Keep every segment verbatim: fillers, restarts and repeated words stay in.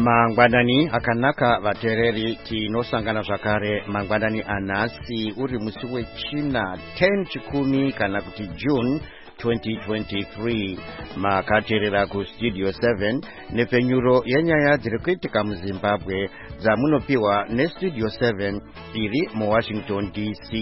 Mangwanani akanaka vatereri tinosangana zvakare mangwanani anhasi uri musi wechina ten chikumi kana kuti June twenty twenty-three. Makaterera kustudio seven nepfenyuro yenyaya dziri kuitika muZimbabwe dzamunopiwa nestudio seven iri muWashington D C.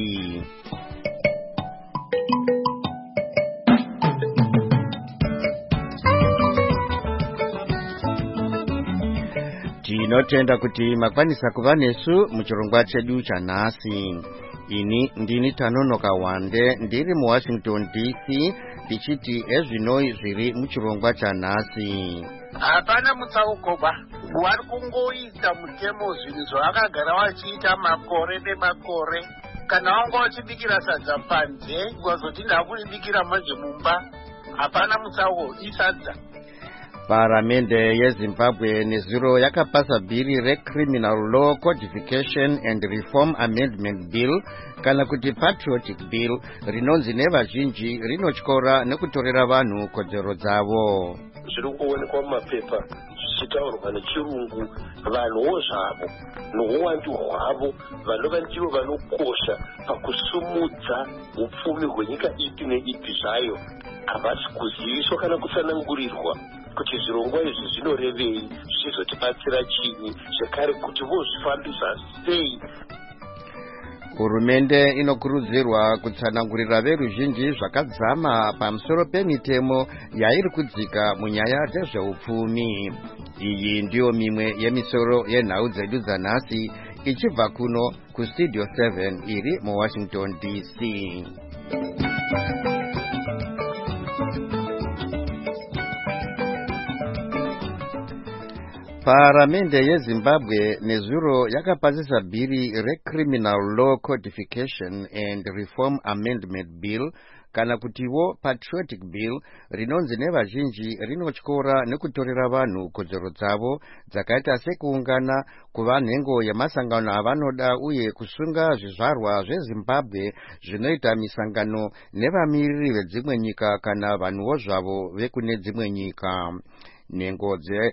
Tinotenda kuti makwanisa kuva nesu muchirongwa chedu chanhasi. Ini ndini Tanonoka Wande ndiri muWashington D C tichiti ezvinoi zviri muchirongwa chanhasi. Hapana mutsauko wari kungoita mutemo zvinhu zvavakagara vachiita makore nemakore. Kana wanga wachibikira sadza panze ukazoti ndakuribikira manje mumba, hapana mutsauko, isadza. Paramende yeZimbabwe nezuro yakapasa bhiri reCriminal Law Codification and Reform Amendment Bill kana kuti Patriotic Bill rinonzi nevazhinji rinotyora nekutorera vanhu kodzero dzavo. Zviri kuonekwa mumapepa zvichitaurwa nechirungu, vanhuwo zvavo nouwandu hwavo vanova ndivo vanokosha pakusumudza upfumi hwenyika ipi neipi zvayo havasi kuziviswa kana kutsanangurirwa kuti zvirongwa izvi zvinorevei, zvichizotibatsira chini, zvekare kuti vozvifambisa sei. Hurumende inokurudzirwa kutsanangurira veruzhinji zvakadzama pamusoro pemitemo yairi kudzika munyaya dzezveupfumi. Iyi ndiyo mimwe yemisoro yenhau dzedu dzanhasi ichibva kuno kustudio seven iri muWashington D C. Paramende yeZimbabwe nezuro yakapasisa bhiri reCriminal Law Codification and Reform Amendment Bill kana kutiwo Patriotic Bill rinonzi nevazhinji rinotyora nekutorera vanhu kodzero dzavo dzakaita sekuungana kuva nhengo yemasangano avanoda uye kusunga zvizvarwa zveZimbabwe zvinoita misangano nevamiriri vedzimwe nyika kana vanhuwo zvavo vekune dzimwe nyika. Nhengo dze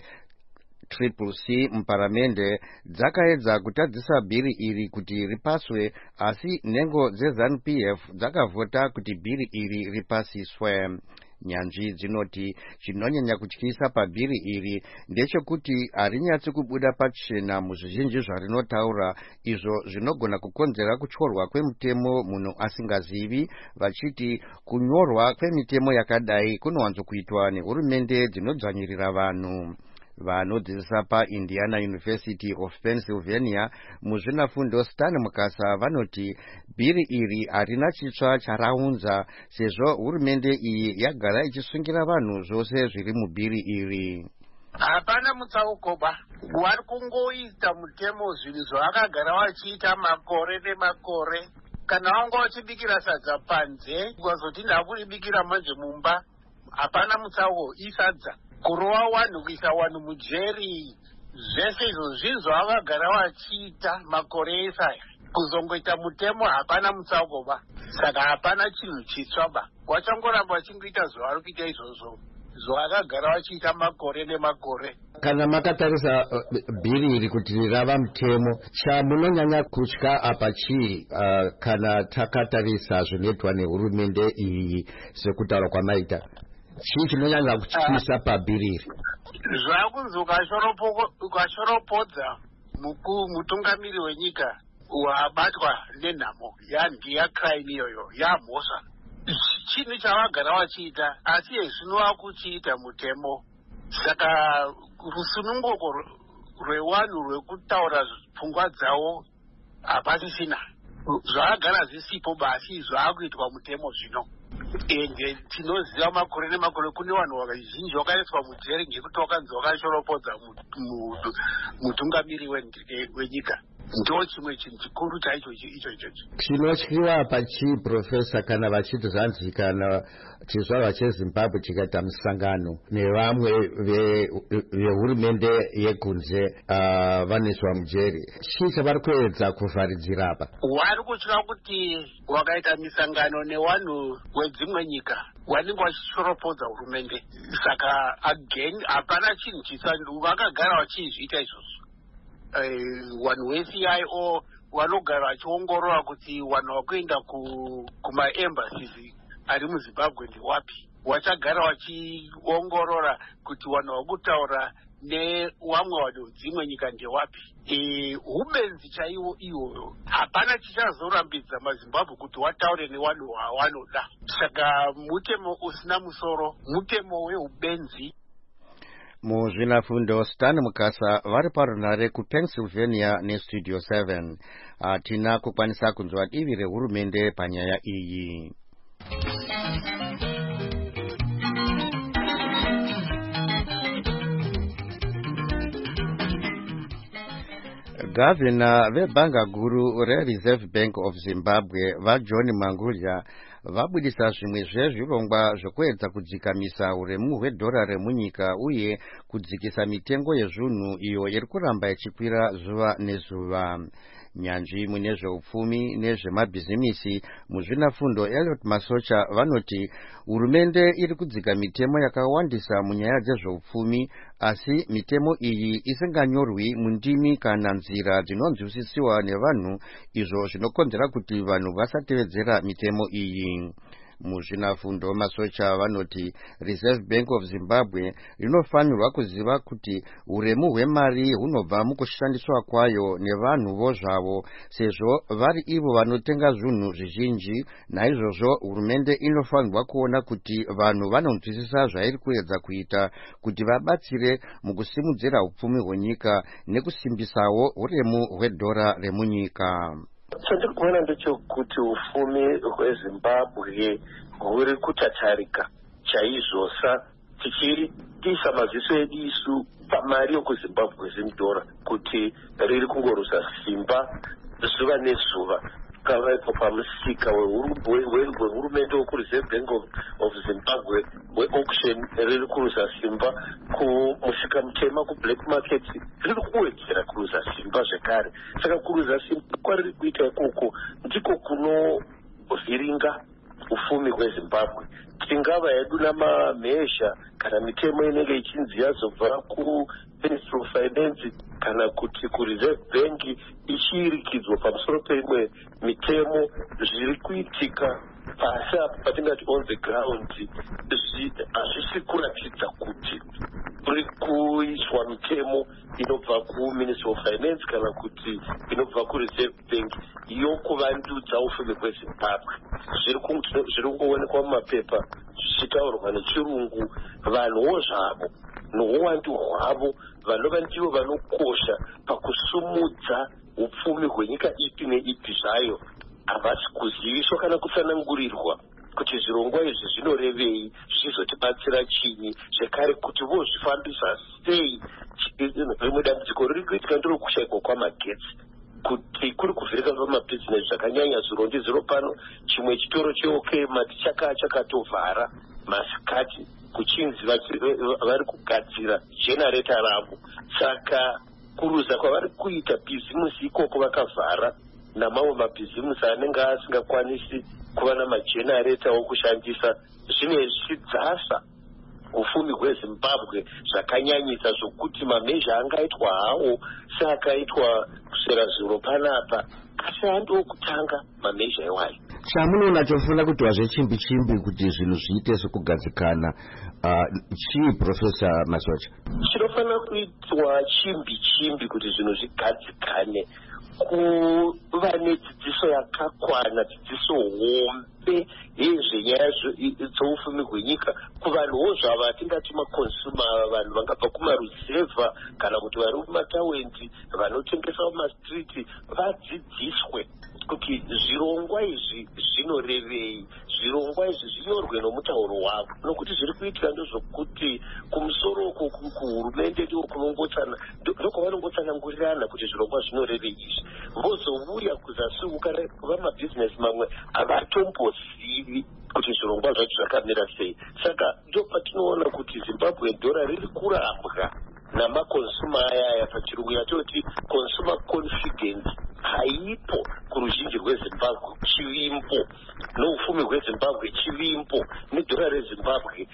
Triple C muparamende dzakaedza kutadzisa bhiri iri kuti ripaswe, asi nhengo dzeZANU P F dzakavhota kuti bhiri iri ripasiswe. Nyanzvi dzinoti chinonyanya kutyisa pabhiri iri ndechekuti harinyatsi kubuda pachena muzvizhinji zvarinotaura, izvo zvinogona kukonzera kutyorwa kwemutemo munhu asingazivi, vachiti kunyorwa kwemitemo yakadai kunowanzokuitwa nehurumende dzinodzvanyirira vanhu. Vanodzidzisa paIndiana University of Pennsylvania muzvinafundo Stan Mukasa vanoti bhiri iri harina chitsva charaunza, sezvo hurumende iyi yagara ichisungira vanhu zvose zviri mubhiri iri. Hapana mutsauko wari kungoita mutemo zvinhu zvavakagara vachiita makore nemakore. Kana wanga wachibikira sadza panze ukazoti ndakuribikira manje mumba, hapana mutsauko, isadza. Kurova wanhu kuisa wanhu mujeri, zvese izvo zvinhu zvavakagara vachiita makore ese aya. Kuzongoita mutemo hapana mutsauko ba, saka hapana chinhu chitsva ba, wachangoramba vachingoita zvavari kuita izvozvo zvavakagara vachiita makore nemakore. Kana makatarisa uh, bhiri iri kuti rava mutemo, chamunonyanya kutya apa chii uh, kana takatarisa zvinoitwa nehurumende iyi sekutaura kwamaita? Chii chinonyanya kutyisa pabhiri iri? Zvakunzi ukashoropodza mutungamiri wenyika wabatwa nenhamo yandi yacrime iyoyo yamhosva. Chinhu chavagara vachiita, asi zvinova kuchiita mutemo. Saka rusununguko rwewanhu rwekutaura pfungwa dzavo hapasisina. Zvagara zvisipo basi zvaakuitwa mutemo zvino. Ende tinoziva makore nemakore kune vanhu vazhinji vakaiswa mujeri ngekuti vakanzi vakashoropodza mutungamiri wenyika. ndo chimwe chinhu chikuru chaicho icho ichocho. Chinotyiwa pachii Profesa kana vachiti zvanzi kana chizvarwa cheZimbabwe chikaita musangano nevamwe vehurumende yekunze uh, vaniswa mujeri, chii chavari kuedza kuvharidzira apa? Wari kutya kuti wakaita misangano nevanhu wedzimwe nyika vanenge vachishoropodza hurumende, saka again hapana chinhu chisandu vakagara vachizviita izvozvo. Vanhu uh, ve-C I O vanogara vachiongorora kuti vanhu vakuenda kumaembassies ari muZimbabwe ndewapi, vachagara vachiongorora kuti vanhu vakutaura nevamwe vanhu dzimwe nyika ndewapi. Ubenzi chaiwo iwoyo hapana chichazorambidza maZimbabwe kuti wataure nevanhu vavanoda, saka mutemo usina musoro, mutemo weubenzi. Muzvinafundo Stan Mukasa vari parunare kuPennsylvania neStudio seven. Hatina kukwanisa kunzwa divi rehurumende panyaya iyi. Gavana vebhanga guru reReserve Bank of Zimbabwe vaJohn Mangudya vabudisa zvimwe zvezvirongwa zvokuedza kudzikamisa uremu hwedhora remunyika uye kudzikisa mitengo yezvinhu iyo iri kuramba ichikwira zuva nezuva. Nyanzvi mune zveupfumi nezvemabhizimisi muzvinafundo Elliot Masocha vanoti hurumende iri kudzika mitemo yakawandisa munyaya dzezveupfumi, asi mitemo iyi isinganyorwi mundimi kana nzira dzinonzwisisiwa nevanhu, izvo zvinokonzera kuti vanhu vasatevedzera mitemo iyi. Muzvinafundo Masocha vanoti Reserve Bank of Zimbabwe rinofanirwa kuziva kuti uremu hwemari hunobva mukushandiswa kwayo nevanhu vo zvavo, sezvo vari ivo vanotenga zvinhu zvizhinji. Naizvozvo hurumende inofanirwa kuona kuti vanhu vanonzwisisa zvairi kuedza kuita kuti vabatsire mukusimudzira upfumi hwenyika nekusimbisawo uremu hwedhora remunyika. Chandiri kuona ndechekuti ufumi hweZimbabwe huri kutatarika chaizvosa, tichiisa maziso edu isu pamari yokuZimbabwe zimudhora kuti riri kungorusa simba zuva nezuva. Kavaipo pamusika wehurumende wekuReserve Bank of Zimbabwe weauction riri kurusa simba, kumusika mutema kublack market riri kuwedzera kurusa simba zvekare. Saka kurusa simba kwariri kuita ikoko ndiko kunovhiringa ufumi hweZimbabwe. Tingava hedu namamhezha kana mitemo inenge ichinzi yazobva kuMinistry of Finance kana kuti kuReserve Bank ichirikidzwa pamusoro peimwe mitemo, zviri kuitika pasi apo patingati on the ground hazvisi kuratidza kuti kuri kuiswa mitemo inobva kuMinistry of Finance kana kuti inobva kuReserve Bank yokuvandudza ufumi hweZimbabwe. Zviri kungoonekwa mumapepa zvichitaurwa nechirungu, vanhuwo zvavo nouwandu hwavo vanova ndivo vanokosha pakusumudza upfumi hwenyika ipi neipi zvayo, havasi kuziviswa kana kutsanangurirwa kuti zvirongwa izvi zvinorevei, zvichizotibatsira chinyi, zvekare kuti vozvifambisa sei. Rimwe dambudziko riri kuitika nderokushaikwa kwamagetsi, kuti kuri kuvhirika pamabhizinesi zvakanyanya. Zvirondi zviro pano, chimwe chitoro cheOK mati chakatovhara masikati kuchinzi vari kugadzira generator ravo, saka kuruza kwavari kuita bhizimusi ikoko vakavhara, namamwe mabhizimusi anenge asingakwanisi kuva namagenerator wokushandisa. Zvimwe zvichidzasa ufumi hweZimbabwe zvakanyanyisa zvokuti mamhezha angaitwa hawo seakaitwa kusera zviro panapa, asi andokutanga mamhezha iwayo. Chamunoona chofuna kuti wazvechimbi chimbi kuti zvinhu zviite sekugadzikana, chii Profesa Masocha? Chinofanira kuitwa chimbi chimbi kuti zvinhu zvigadzikane, kuva nedzidziso yakakwana, dzidziso hombe yezvenyaya dzoufumi hwenyika kuvanhuwo zvavo atingati makonsuma, vanhu vangabva kumaruzevha kana kuti vari mumataundi vanotengesa mumastriti, vadzidziswe kuti zvirongwa izvi zvinorevei, zvirongwa izvi zvinyorwe nomutauro wavo, nokuti zviri kuitika ndezvokuti kumusoro uko kuhurumende ndiko kunongotsana ndokwavanongotsanangurirana kuti zvirongwa zvinorevei izvi, vozouya kuzasi vamabhizinesi mamwe avatombozivi kuti zvirongwa zvacho zvakamira sei. Saka ndo patinoona kuti Zimbabwe dhora riri kurambwa namakonsuma ayaya, pachirungu yatoti consumer confidence haipo kuruzhinji rweZimbabwe, chivimbo noufumi hweZimbabwe chivimbo, nedhora reZimbabwe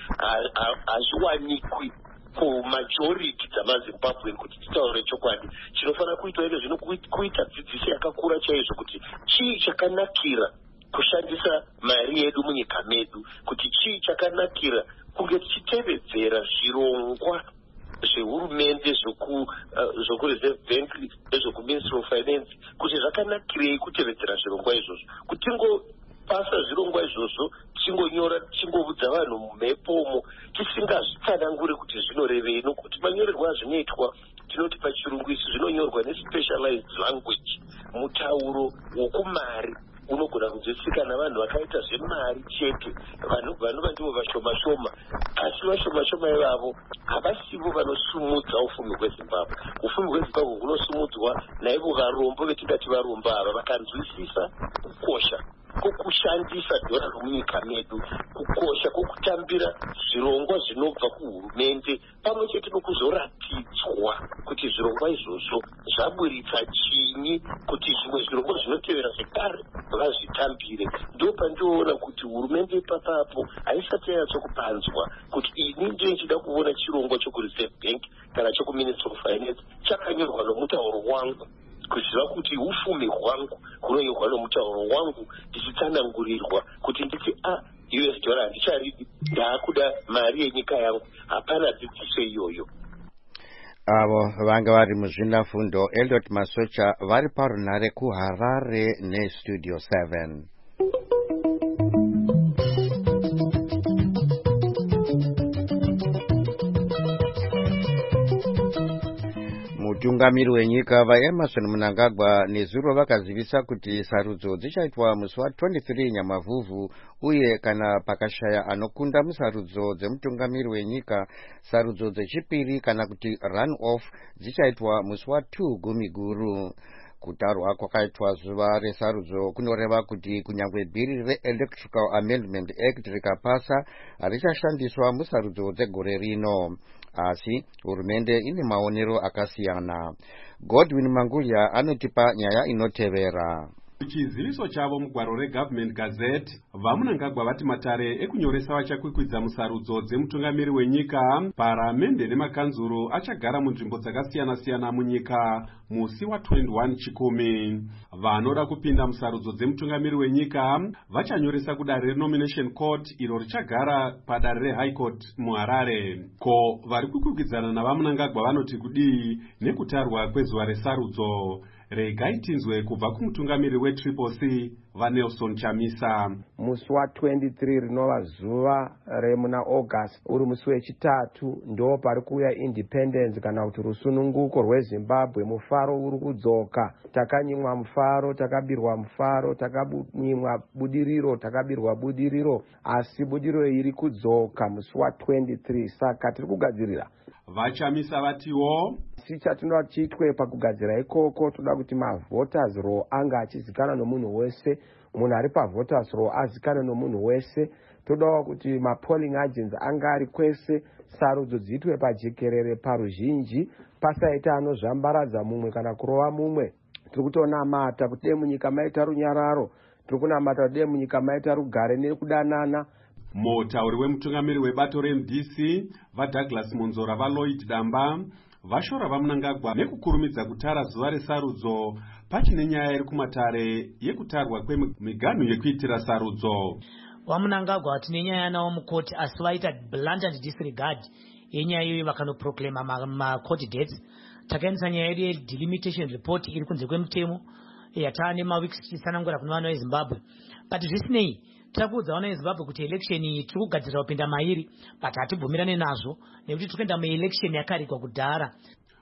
hazviwanikwi kumajority dzamaZimbabwe kuti titaure chokwadi. Chinofanira kuitwa ine zvino kuita dzidziso yakakura chaizvo kuti chii chakanakira kushandisa mari yedu munyika medu, kuti chii chakanakira kunge tichitevedzera zvirongwa zvehurumende zvokureserve bank nezvokuministry of finance, kuti zvakanakirei kutevedzera zvirongwa izvozvo, kuti tingopasa zvirongwa izvozvo tichingonyora tichingoudza vanhu mumhepomo tisingazvitsananguri kuti zvinorevei, nokuti manyorerwo azvinoitwa tinoti pachirungu isi zvinonyorwa nespecialized language, mutauro wokumari unogona kunzwisisika navanhu vakaita zvemari chete, vanova ndivo vashoma shoma, asi vashoma shoma ivavo havasivo vanosumudza ufumi hweZimbabwe. Ufumi hweZimbabwe hunosumudzwa naivo varombo vetingati varombo ava, vakanzwisisa kukosha kwokushandisa dhora romunyika medu, kukosha kwokutambira zvirongwa zvinobva kuhurumende, pamwe chete nokuzoratidzwa kuti zvirongwa izvozvo zvaburitsa chinyi, kuti zvimwe zvirongwa zvinotevera zvekare vazvitambire. Ndo pandinoona kuti hurumende ipapapo haisati yanyatsokupanzwa kuti ini ndiye nchida kuona chirongwa chokureserve bank kana chokuministry of finance chakanyorwa nomutauro wangu, kuziva kuti ufumi hwangu hunonyorwa nomutauro wangu, ndichitsanangurirwa kuti nditi a U S dollar handicharidi, ndaakuda mari yenyika yangu. Hapana dzidziso iyoyo. Avo vanga vari muzvinafundo Elliot Masocha vari parunhare kuHarare neStudio seven. Mutungamiri wenyika vaEmerson Mnangagwa nezuro vakazivisa kuti sarudzo dzichaitwa musi wa-twenty-three Nyamavhuvhu, uye kana pakashaya anokunda musarudzo dzemutungamiri wenyika, sarudzo dzechipiri kana kuti run off dzichaitwa musi wa-two Gumiguru. Kutarwa kwakaitwa zuva resarudzo kunoreva kuti kunyangwe bhiri re-Electrical Amendment Act rikapasa richashandiswa musarudzo dzegore rino, asi hurumende ine maonero akasiyana. Godwin Mangulia anotipa nyaya inotevera. Chiziviso chavo mugwaro reGovernment Gazette, vaMnangagwa vati matare ekunyoresa vachakwikwidza musarudzo dzemutungamiri wenyika, paramende nemakanzuro achagara munzvimbo dzakasiyana-siyana munyika musi wa-twenty-one Chikumi. Vanoda kupinda musarudzo dzemutungamiri wenyika vachanyoresa kudare reNomination Court iro richagara padare reHigh Court muHarare. Ko vari kukwikwidzana navaMnangagwa vanoti kudii nekutarwa kwezuva resarudzo? Regai tinzwe kubva kumutungamiri weTriple C vaNelson Chamisa. Musi wa-twenty-three rinova zuva remuna August, uri musi wechitatu, ndo pari kuuya independence kana kuti rusununguko rweZimbabwe. Mufaro uri kudzoka, takanyimwa mufaro, takabirwa mufaro, takanyimwa budiriro, takabirwa budiriro, asi budiriro iri kudzoka musi wa-twenty-three. Saka tiri kugadzirira. Vachamisa vatiwo si chatinoda chiitwe pakugadzira ikoko, toda kuti mavoters roll anga achizikana nomunhu wese, munhu ari pavoters roll azikane nomunhu wese. Todawo kuti mapolling agents anga ari kwese, sarudzo dziitwe pajekerere paruzhinji, pasaita anozvambaradza mumwe kana kurova mumwe. Tiri kutonamata kuti munyika maita runyararo, tiri kunamata kuti munyika maita rugare nekudanana. Mutauri wemutungamiri webato reM D C vaDouglas Monzora vaLloyd Damba vashora vaMnangagwa nekukurumidza kutara zuva resarudzo pachine nyaya iri kumatare yekutarwa kwemiganhu yekuitira sarudzo. VaMnangagwa tine nyaya nawo mukoti, asi vaita blatant disregard yenyaya iyoyo vakanoproclaima macourt dates. Takaendesa nyaya yedu yedelimitation report iri kunze kwemutemo yataane maweeks tichitsanangura kune vana veZimbabwe, but zvisinei tirakuudza vana veZimbabwe kuti election iyi tiri kugadzirira kupinda mairi, but hatibvumirane nazvo nekuti tiri kuenda muelection yakarigwa kudhara.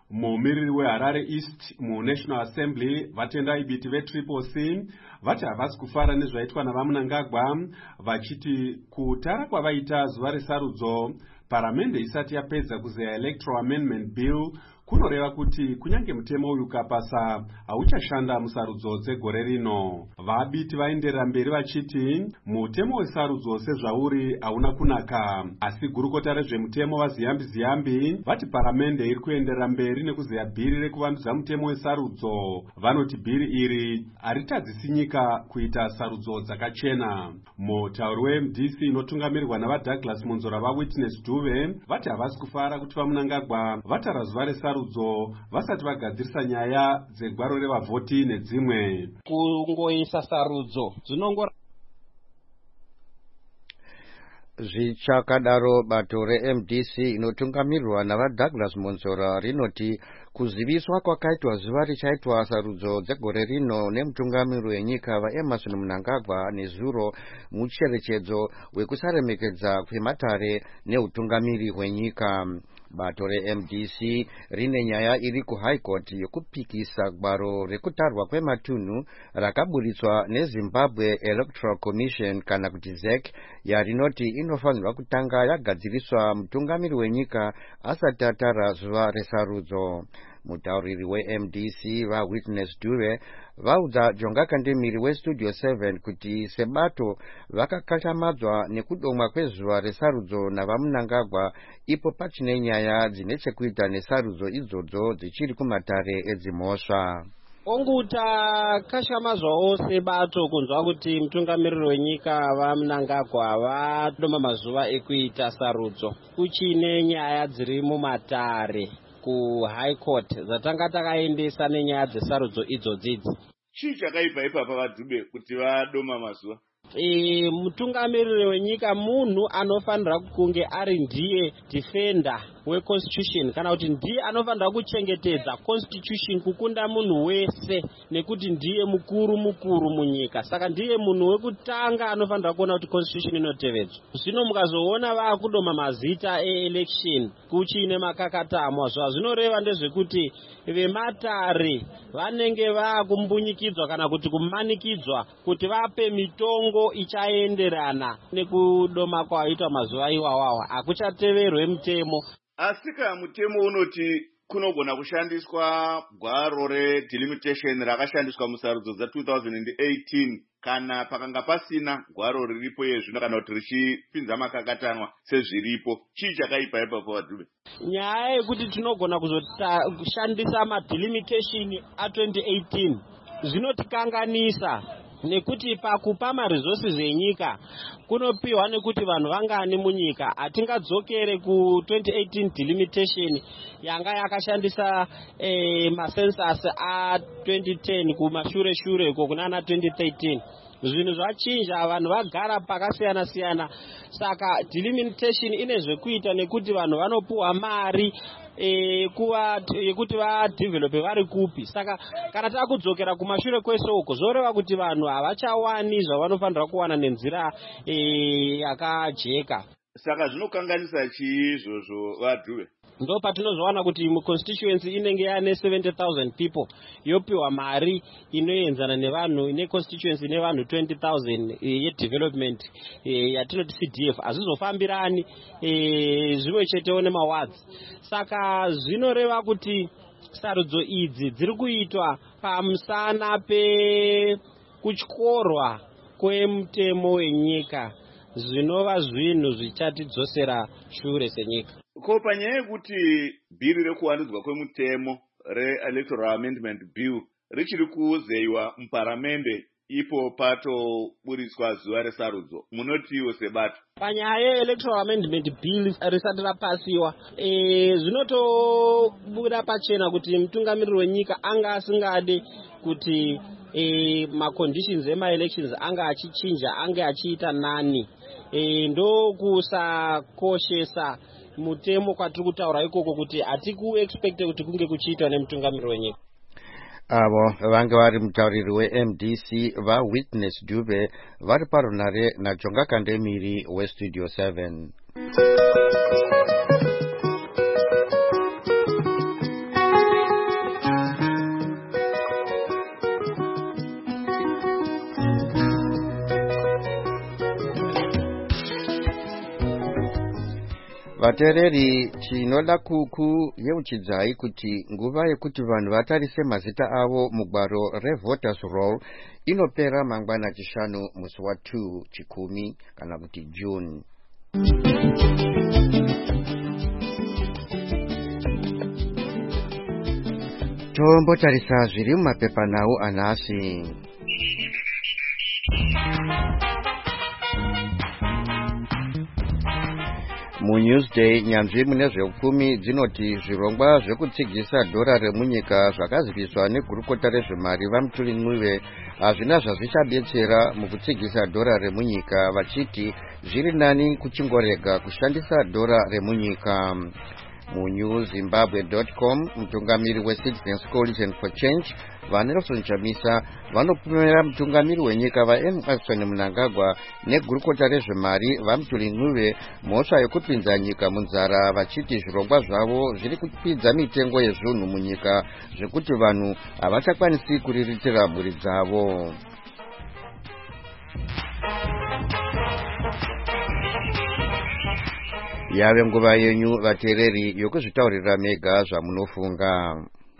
mumiriri weHarare East muNational Assembly vatendai biti veTriple C vati havasi kufara nezvaitwa navaMnangagwa, vachiti kutara kwavaita zuva resarudzo paramende isati yapedza kuzeya Electoral Amendment Bill kunoreva kuti kunyange mutemo uyu ukapasa hauchashanda musarudzo dzegore rino. Vabiti vaenderera mberi vachiti mutemo wesarudzo sezvauri hauna kunaka, asi gurukota rezvemutemo vaziyambi ziyambi vati paramende iri kuenderera mberi nekuzeya bhiri rekuvandudza mutemo wesarudzo. Vanoti bhiri iri haritadzisi nyika kuita sarudzo dzakachena. Mutauri weM D C inotungamirirwa navaDouglas Monzora vaWitness Duve vati havasi kufara kuti vaMnangagwa vatara zuva resarudzo vasati vagadzirisa nyaya dzegwaro revavhoti nedzimwe. Kungoisa sarudzo dzinongora zvichakadaro bato reM D C inotungamirirwa navaDouglas Monzora rinoti kuziviswa kwakaitwa zuva richaitwa sarudzo dzegore rino nemutungamiri wenyika vaEmmerson Mnangagwa nezuro mucherechedzo wekusaremekedza kwematare neutungamiri hwenyika. Bato reM D C rine nyaya iri kuHigh Court yekupikisa gwaro rekutarwa kwematunhu rakaburitswa neZimbabwe Electoral Commission kana kuti Z E C yarinoti inofanirwa kutanga yagadziriswa mutungamiri wenyika asati atara zuva resarudzo. Mutauriri weM D C vaWitness Duve vaudza Jonga Kandemiri weStudio seven kuti sebato vakakachamadzwa nekudomwa kwezuva resarudzo navaMnangagwa ipo pachine nyaya dzine chekuita nesarudzo idzodzo dzichiri kumatare edzimhosva. Onguta kashamazvawo sebato kunzwa kuti mutungamiriri wenyika vaMnangagwa vadoma mazuva ekuita sarudzo kuchine nyaya dziri mumatare kuHigh Court dzatanga takaendesa nenyaya dzesarudzo idzodzidzi. Chii chakaipa ipapa vaDube kuti vadoma mazuva? E, mutungamiriri wenyika munhu anofanira kunge ari ndiye defender weconstitution kana kuti ndiye anofanira kuchengetedza constitution kukunda munhu wese nekuti ndiye mukuru mukuru munyika. Saka ndiye munhu wekutanga anofanira kuona kuti constitution inotevedzwa. Zvino mukazoona vaakudoma mazita eelection kuchine makakatamwa zva zvinoreva ndezvekuti vematare vanenge vaakumbunyikidzwa kana kuti kumanikidzwa kuti vape mitongo ichaenderana nekudoma kwaitwa mazuva iwawawa hakuchateverwe mutemo. Asika mutemo unoti kunogona kushandiswa gwaro redelimitation rakashandiswa musarudzo dza two thousand eighteen kana pakanga pasina gwaro riripo yezvino kana kuti richipinza makakatanwa sezviripo. Chii chakaipa ipapo vaDube? Nyaya yekuti tinogona kuzoshandisa madelimitation a twenty eighteen zvinotikanganisa nekuti pakupa maresources enyika kunopiwa nekuti vanhu vangani munyika. Hatingadzokere ku twenty eighteen delimitation yanga yakashandisa eh, macensus a twenty ten kumashure shure uko kunana twenty thirteen. Zvinhu zvachinja, vanhu vagara pakasiyana siyana. Saka delimitation ine zvekuita nekuti vanhu vanopuwa mari e, kuva yekuti vadevelope vari kupi. Saka kana takudzokera kumashure kwese uko zvoreva kuti vanhu havachawani zvavanofanira kuwana nenzira e, yakajeka. Saka zvinokanganisa chii izvozvo vaDube? Ndo patinozvaona kuti muconstituency inenge yane seventy thousand people yopiwa mari inoenzana nevanhu ine constituency nevanhu twenty thousand yedevelopment yatinoti C D F hazvizofambirani zviwe chetewo nemawards. Saka zvinoreva kuti sarudzo idzi dziri kuitwa pamusana pekutyorwa kwemutemo wenyika zvinova zvinhu zvichatidzosera shure senyika. Ko panyaya yekuti bhiri rekuwandudzwa kwemutemo reElectoral Amendment Bill richiri kuzeyiwa muparamende ipo patoburitswa zuva resarudzo, munotiwo sebato? Panyaya yeElectoral Amendment Bill risati rapasiwa e, zvinotobuda pachena kuti mutungamiriri wenyika anga asingade kuti e, maconditions emaelections anga achichinja ange achiita nani. E, ndo kusakoshesa mutemo kwatiri kutaura ikoko kuti hatikuexpecte kuti kunge kuchiitwa nemutungamiriri wenyika. Avo vange vari mutauriri weM D C vaWitness Dube vari parunare naJonga Kandemiri weStudio seven. vateereri tinoda kuuchidzai kuti nguva yekuti vanhu vatarise mazita avo mugwaro revoters roll inopera mangwana chishanu musi wa two chikumi kana kuti June. Tombotarisa zviri mumapepanhau anhasi. MuNewsday nyanzvi mune zveupfumi dzinoti zvirongwa zvekutsigisa dhora remunyika zvakaziviswa negurukota rezvemari vaMutuli Ncube hazvina zvazvichabetsera mukutsigisa dhora remunyika, vachiti zviri nani kuchingorega kushandisa dhora remunyika. MuNewZimbabwe dot com mutungamiri weCitizens Coalition for Change vaNelson Chamisa vanopomera mutungamiri wenyika vaEmmerson Mnangagwa negurukota rezvemari vaMutuli Ncube mhosva yekupinza nyika munzara, vachiti zvirongwa zvavo zviri kupidza mitengo yezvinhu munyika zvekuti vanhu havachakwanisi kuriritira mhuri dzavo. Yave nguva yenyu vateereri yokuzvitaurira mega zvamunofunga.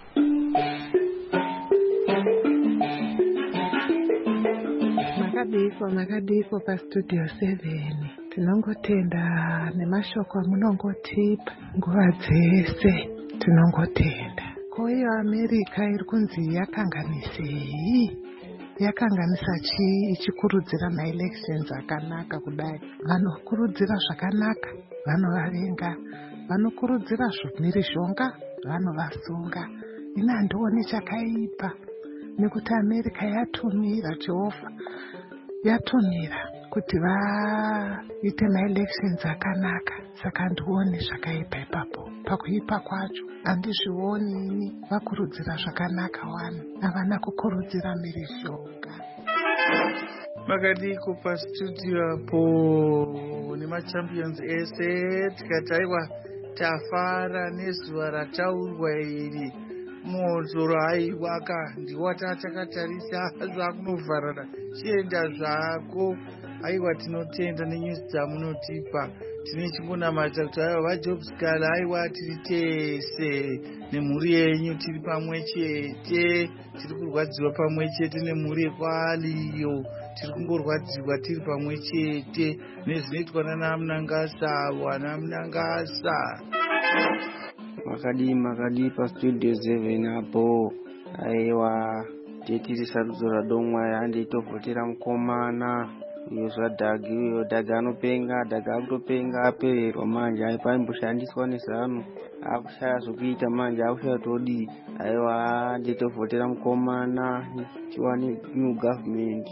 Makadiko makadiko pastudio seven tinongotenda nemashoko amunongotipa nguva dzese, tinongotenda. Koiyo America iri kunzi yakanganisei, yakanganisa chii ichikurudzira maelections akanaka kudai? Vanokurudzira zvakanaka vanovavenga, vanokurudzira mhirizhonga vanovasunga. Ina handioni chakaipa nekuti America yatumira Jehovha, yatumira kuti vaite maelections akanaka, saka handioni zvakaipa ipapo. Pakuipa kwacho handizvioni ini. Vakurudzira zvakanaka wani, havana kukurudzira mhirizhonga. Makadiko pastudio apo nemachampions ese tikataiwa tafara nezuva rataurwa iri mozoro aiwaka ndiwa tatakatarisa zvakunovharana chienda zvako. Aiwa tinotenda nenyusi dzamunotipa, tine chingonamata kuti aiwa vajobskala aiwa tiri tese nemhuri yenyu tiri pamwe chete, tiri kurwadziwa pamwe chete nemhuri yekwaliyo, tiri kungorwadziwa tiri pamwe chete nezvinoitwa nana Mnangasa wana Mnangasa. Makadi makadi pastudio seven apo aiwa tetiri sarudzo radomwa yanditovhotera mukomana iyo zvadhagi, iyo dhagi anopenga, dhagi akutopenga apererwa manje aimboshandiswa nezano akushaya zvokuita manje akushaya todi. Aiwa nditovhotera mukomana tiwane new government.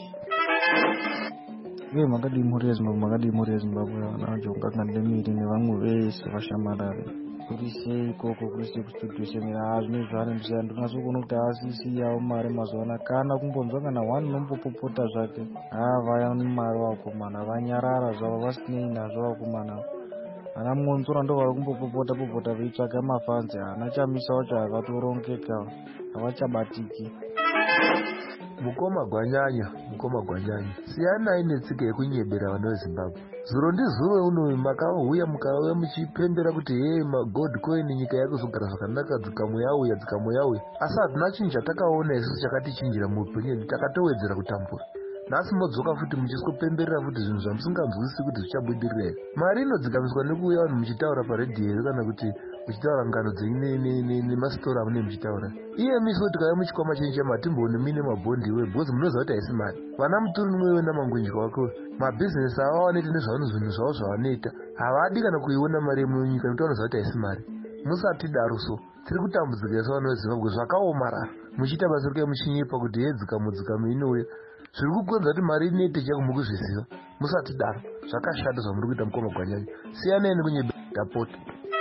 Uye makadi mhuri yeZimbabwe, makadi mhuri yeZimbabwe vanajonga kandemiri nevamwe vese vashamarare kuri sei ikoko kuri sei kustudio seven hazvine zvaanembisa ndingazokuona kuti haasisiyawo mari mazuva kana kumbonzwa kana one nombopopota zvake. Haa vaya mari vakomana vanyarara zvavo vasinei nazvo vakomana. Ana Monzora ndo vari kumbopopota popota veitsvaga mafanzi. Hana Chamisa wacho akatorongeka, havachabatiki. Mukoma Gwanyanya, Mukoma Gwanyanya, siyanai netsika yekunyebera vana veZimbabwe. Zuro ndizuve uno makauya mukauya muchipembera kuti hey magod coin nyika yakuzogara zvakanaka, dzikamu yauya dzikamu yauya, asi hatina chinhu chatakaona isusu chakatichinjira muupenyu, takatowedzera kutambura. Nhasi modzoka futi muchiskopemberera futi zvinhu zvamusinganzwisisi kuti zvichabudirira. Mari inodzikamiswa nekuuya vanhu muchitaura paredhiyo kana kuti muchitaura ngano dzemastora amune muchitaura. Iye miso tikauya muchikwama chenyu chamatimbooni mine mabhondi iwe bhozi munoziva kuti haisi mari. Vana Mutuli Ncube namangunjwa wako mabhizinesi avo vanoita nezvavano zvinhu zvavo zvavanoita havadi kana kuiona mari yemunyika nekuti vanoziva kuti haisi mari. Musati daro so tiri kutambudzika isu vana veZimbabwe zvakaomarara muchiita basa rikuya muchinyepa kuti yedzikamu dzikamu inouya. Zviri kukonza kuti mari inoite chako mukuzviziva. Musati daro zvakashata zvamuri kuita Mukoma Gwanyanya, siyanai nekunyebera tapota.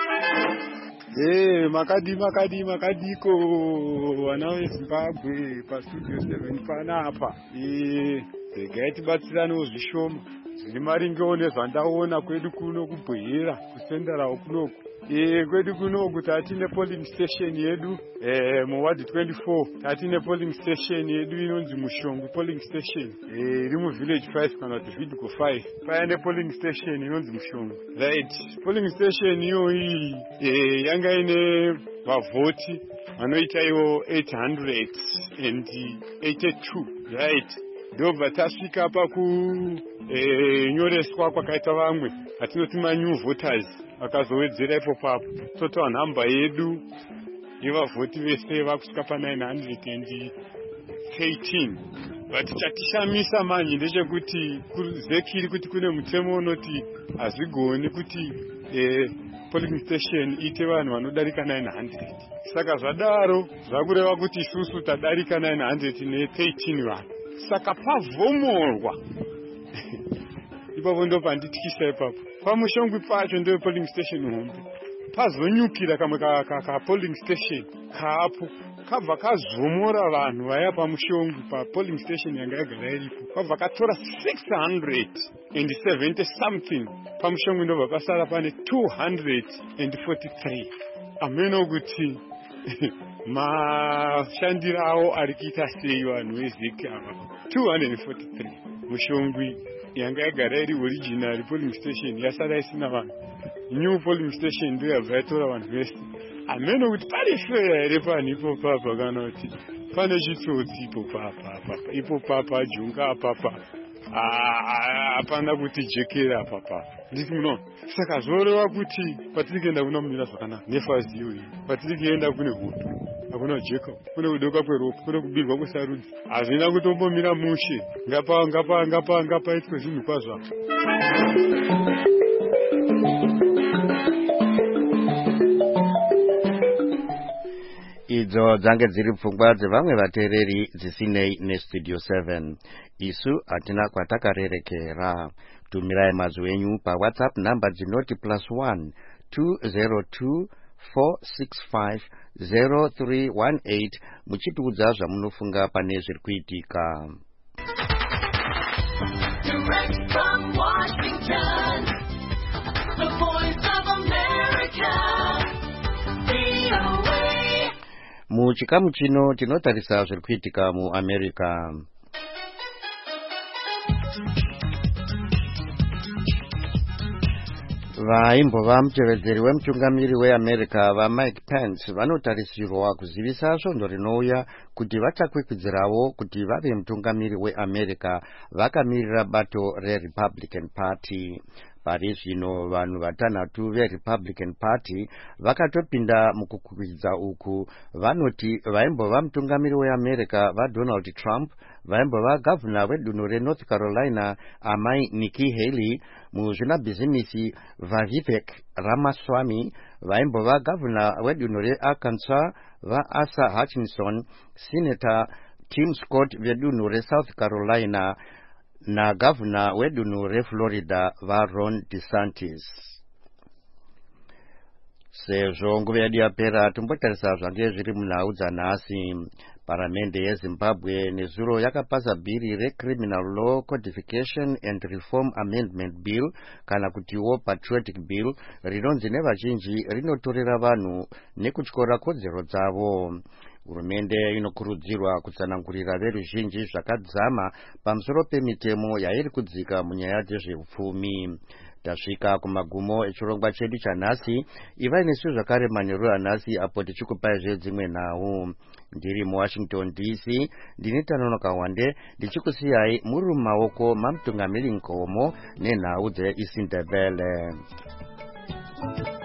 Eh, makadi makadi makadiko vana veZimbabwe pastudio seven panapa. Eh, regai tibatsiranewo zvishoma zvine maringewo nezvandaona kwedu kuno kubwira kusenderawo kunoko. e kwedu kunoku tatine polling station yedu eh muward twenty-four tatine polling station yedu inonzi Mushongwe polling station eh iri mu village five kana kuti Vidgo five paine polling station inonzi Mushongwe right polling station iyo iyi eh yanga ine vavoti vanoita iwo eight hundred eighty-two right ndobva tasvika paku eh nyoreswa kwakaita vamwe atinoti ma new voters vakazowedzera ipo papo total number yedu yevavhoti vese vakusvika pa nine hundred thirteen but chatishamisa manje ndechekuti kuzekiri kuti kune mutemo unoti hazvigoni kuti eh polling station ite vanhu vanodarika nine hundred saka zvadaro zvakureva kuti isusu tadarika nine hundred thirteen vanhu saka pavhomorwa ipapo ndo pandityisa ipapo pamushongwe pacho ndo polling station hombe pazonyukira kamwe ka, ka, ka polling station kapo kabva kazomora vanhu vaya pamushongwe pa polling station yanga yagara iripo kabva katora six hundred seventy something pamushongwe ndobva pasara pane two hundred forty-three ameno kuti mashandiro awo ari kuita sei vanhu vezeki ava two hundred forty-three mushongwe yanga yagara iri original polling station yasara isina vanhu new polling station ndo yabva yatora vanhu vese ameno kuti pari fair here panhu ipo papa kana kuti pane chitsotsi ipo papa papa ipo papa junga apapa hapana kuti jekera apapa nditi muno saka zvoreva kuti patiri kuenda kunomira zvakanaka nefaziyo iyi patiri kuenda kune hudu hakuna jeka kune kudoka kweropa kune kubirwa kwesarudzi hazvina kutombomira mushe ngapa ngapa ngapa ngapa itwe zvinhu kwazvo idzo dzange dziri pfungwa dzevamwe vateereri dzisinei nestudio seven isu hatina kwatakarerekera. Tumirai mazwi enyu pawhatsapp namba dzinoti plus one two zero two four six five zero three one eight muchitiudza zvamunofunga pane zviri kuitika. Direct from Washington, the voice of America, V O A. Muchikamu chino tinotarisa zviri kuitika muAmerica. Vaimbova mutevedzeri wemutungamiri weAmerica vaMike Pence vanotarisirwa kuzivisa svondo rinouya kuti vachakwikwidzirawo kuti vave mutungamiri weAmerica vakamirira bato reRepublican Party. Pari zvino vanhu vatanhatu veRepublican Party vakatopinda mukukwikwidzira uku. Vanoti vaimbova mutungamiri weAmerica vaDonald Trump, vaimbova gavhuna wedunhu reNorth Carolina amai Nikki Haley, muzvinabhizimisi vaVivek Ramaswamy, vaimbova gavhuna wedunhu reArkansas vaAsa Hutchinson, Senator Tim Scott vedunhu reSouth Carolina nagavhuna wedunhu reFlorida vaRon DeSantis. Sezvo nguva yedu yapera tombotarisa zvange zviri munhau dzanhasi. Paramende yeZimbabwe nezuro yakapasa bhiri reCriminal Law Codification and Reform Amendment Bill kana kutiwo Patriotic Bill rinonzi nevazhinji rinotorera vanhu nekutyora kodzero dzavo. Hurumende inokurudzirwa kutsanangurira veruzhinji zvakadzama pamusoro pemitemo yairi kudzika munyaya dzezveupfumi. Tasvika kumagumo echirongwa chedu chanhasi. Ivai nesu zvakare manheru anhasi apo tichikupai zvedzimwe nhau. Ndiri muWashington D C ndini Tanonoka Wande ndichikusiyai muri mumaoko mamutungamiri Nkomo nenhau dzeIsindebele.